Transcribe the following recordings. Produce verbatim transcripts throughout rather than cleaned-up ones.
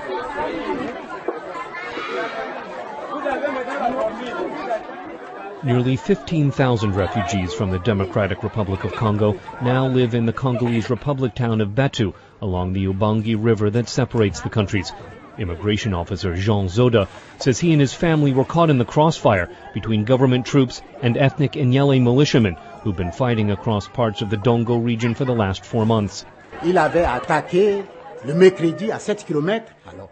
Nearly fifteen thousand refugees from the Democratic Republic of Congo now live in the Congolese Republic town of Betu along the Ubangi River that separates the countries. Immigration officer Jean Zoda says he and his family were caught in the crossfire between government troops and ethnic Inyele militiamen who've been fighting across parts of the Dongo region for the last four months. Il avait attaqué le mercredi à sept kilomètres.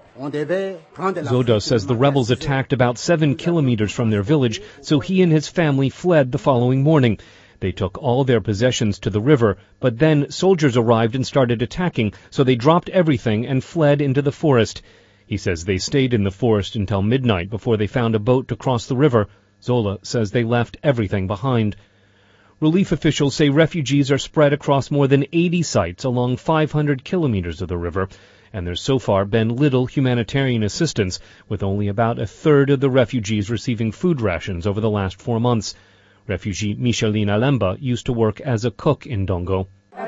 Zoda says the rebels attacked about seven kilometers from their village, so he and his family fled the following morning. They took all their possessions to the river, but then soldiers arrived and started attacking, so they dropped everything and fled into the forest. He says they stayed in the forest until midnight before they found a boat to cross the river. Zola says they left everything behind. Relief officials say refugees are spread across more than eighty sites along five hundred kilometers of the river, and there's so far been little humanitarian assistance, with only about a third of the refugees receiving food rations over the last four months. Refugee Micheline Alemba used to work as a cook in Dongo.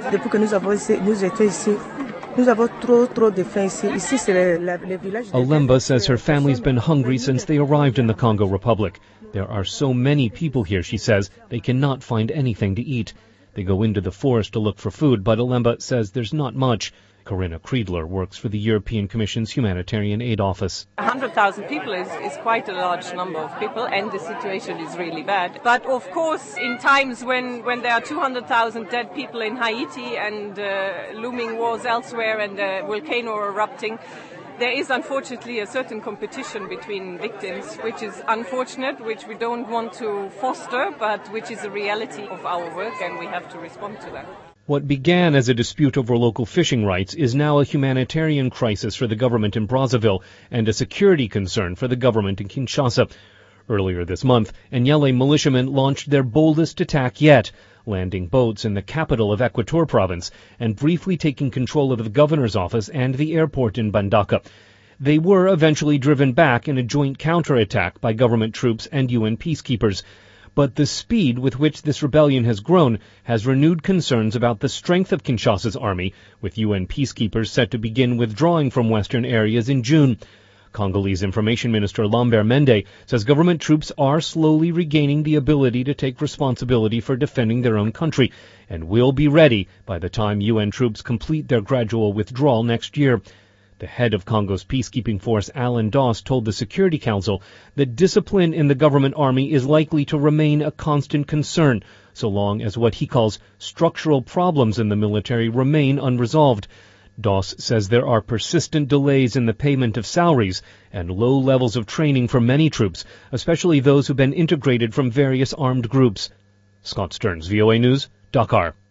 Alemba says her family's been hungry since they arrived in the Congo Republic. There are so many people here, she says, they cannot find anything to eat. They go into the forest to look for food, but Alemba says there's not much. Corinna Kriedler works for the European Commission's Humanitarian Aid Office. one hundred thousand people is, is quite a large number of people, and the situation is really bad. But of course, in times when, when there are two hundred thousand dead people in Haiti and uh, looming wars elsewhere and a volcano erupting, there is unfortunately a certain competition between victims, which is unfortunate, which we don't want to foster, but which is a reality of our work, and we have to respond to that. What began as a dispute over local fishing rights is now a humanitarian crisis for the government in Brazzaville and a security concern for the government in Kinshasa. Earlier this month, Inyele militiamen launched their boldest attack yet, landing boats in the capital of Equateur province and briefly taking control of the governor's office and the airport in Bandaka. They were eventually driven back in a joint counterattack by government troops and U N peacekeepers. But the speed with which this rebellion has grown has renewed concerns about the strength of Kinshasa's army, with U N peacekeepers set to begin withdrawing from western areas in June. Congolese Information Minister Lambert Mende says government troops are slowly regaining the ability to take responsibility for defending their own country and will be ready by the time U N troops complete their gradual withdrawal next year. The head of Congo's peacekeeping force, Alan Doss, told the Security Council that discipline in the government army is likely to remain a constant concern, so long as what he calls structural problems in the military remain unresolved. Doss says there are persistent delays in the payment of salaries and low levels of training for many troops, especially those who've been integrated from various armed groups. Scott Stearns, V O A News, Dakar.